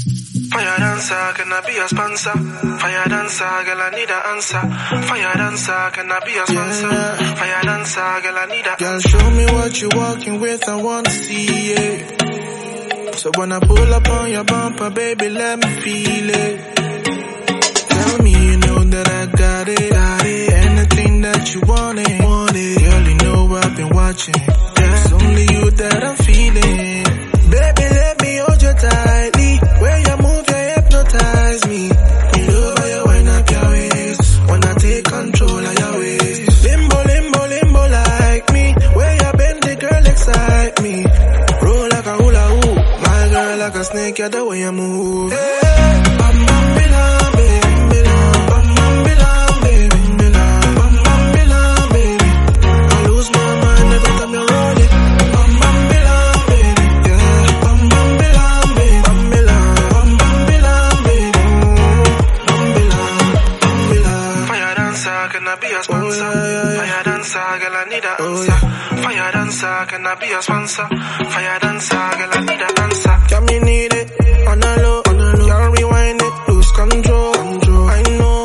Fire dancer, can I be a sponsor? Fire dancer, girl, I need an answer. Fire dancer, can I be a sponsor? Fire dancer, girl, I need an Girl, show me what you walking with, I want to see it. So when I pull up on your bumper, baby, let me feel it. Tell me you know that I got it. Anything that you want it. Girl, you know I've been watching. It's only you that I'm feeling. Baby, let me hold you tightly. Where you move, you hypnotize me. You love how you wind up your waist. When I take control of your waist. Limbo, limbo, limbo like me. Where you bend the girl excite me. Roll like a hula hoop. My girl like a snake, you're the way you move. Hey, bam, bam, bilam, baby, bam, bam, bilam, baby, bam, bam, bilam, baby. I lose my mind every time you roll it. Bam, bam, bilam, baby, yeah. Bam, bam, bilam, baby, bam, bilam, baby. Bam, bilam, bam, bilam. Fire dancer, can I be a sponsor? Fire dancer, girl, I need an answer. Fire dancer, can I be a sponsor? Fire dancer, girl, I need an answer. Can me need it on a low, can't rewind it, lose control. I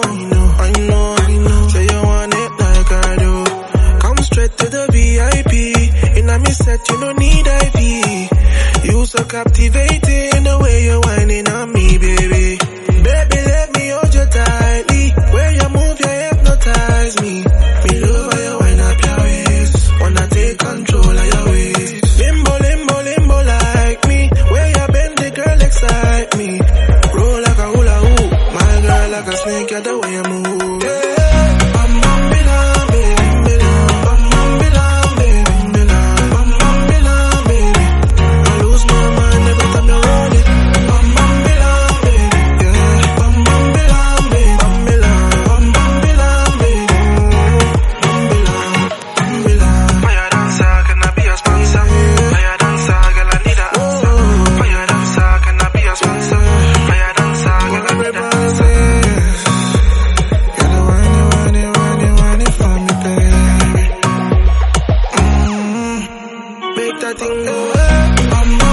know. Say you want it like I do. Come straight to the VIP. In a me set, you don't need IV. You so captivating the way you're whining on me, baby. Baby, let me hold you tightly. Where you move, you hypnotize me. Me love how you wind up your waist. Wanna take control of your waist. Limbo, limbo, limbo like me. Where you bend the girl excite me. Roll like a hula hoop. My girl like a snake, you're the way you move. Yeah. Bam, bam, bilam, baby, bam, bam, bilam, baby, bam, bam, bilam, baby. I lose my mind every time you roll it. Bam, bam, bilam, baby, yeah. Bam, bam, bilam, baby, bam, bilam, baby. Bam, bilam. Fire dancer, can I be a sponsor? Fire dancer, girl, I need an answer. Fire dancer, can I be a sponsor? Fire dancer, girl, I need an answer. Gotta whine it for me, baby. Make that thing go.